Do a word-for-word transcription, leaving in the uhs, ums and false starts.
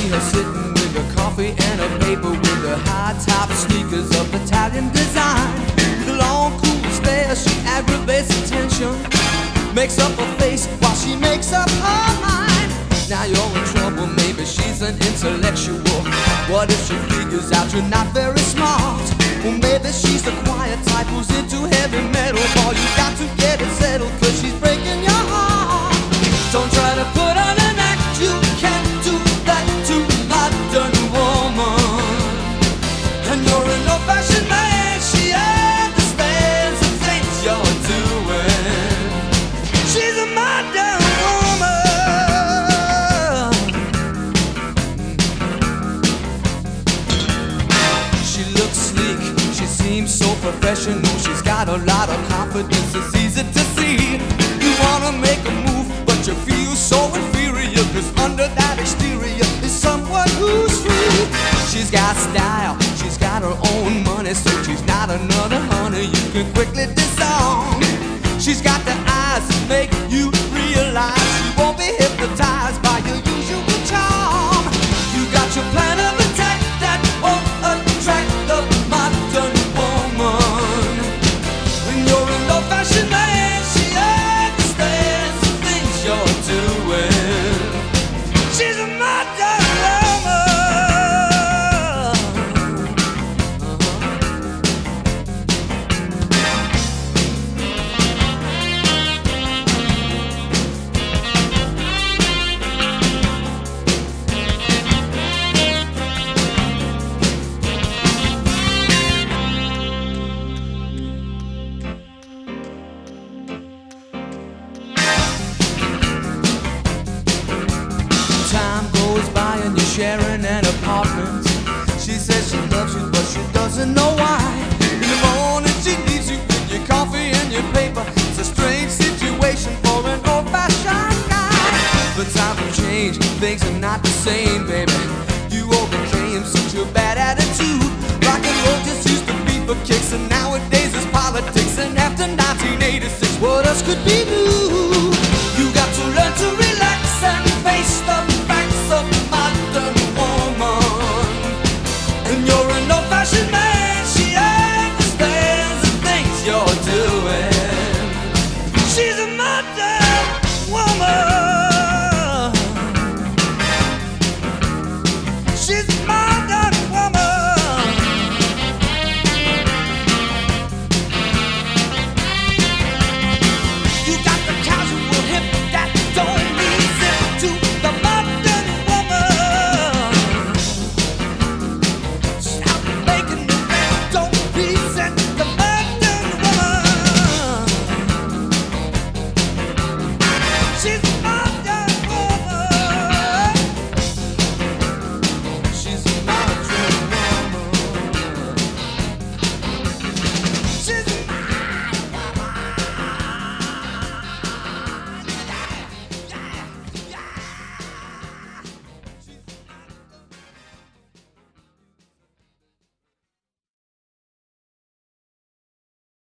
see her sitting with her coffee and a paper, with her high-top sneakers of Italian design. With a long, cool stare, she aggravates attention, makes up her face while she makes up her mind. Now you're in trouble, maybe she's an intellectual. What if she figures out you're not very smart? Well, maybe she's the quiet type who's into heavy metal. Boy, you got to get it settled, cause she's breaking your heart. Don't try to put on an act, you can't do that to a modern woman. And you're an old-fashioned man, she understands the things you're doing. She's a modern woman. She looks sleek, she seems so professional. She's got a lot of confidence, it's easy to see. You wanna make a move, but you feel so inferior, cause under that exterior is someone who's free. She's got style, she's got her own money, so she's not another honey you can quickly disarm. She's got the eyes that make you realize she won't be hypnotized by your usual charm. You got your plan of attack that won't attract the modern woman. When you're an old-fashioned man, she understands the things you're doing. She's a modern woman. Time goes by and you're sharing an apartment. She says she loves you, but she doesn't know why. In the morning she leaves you with your coffee and your paper. It's a strange situation for an old-fashioned guy. But times have changed, things are not the same, baby. You overcame such a bad attitude. Rock and roll just used to be for kicks, and nowadays it's politics. And after nineteen eighty-six, what else could be new?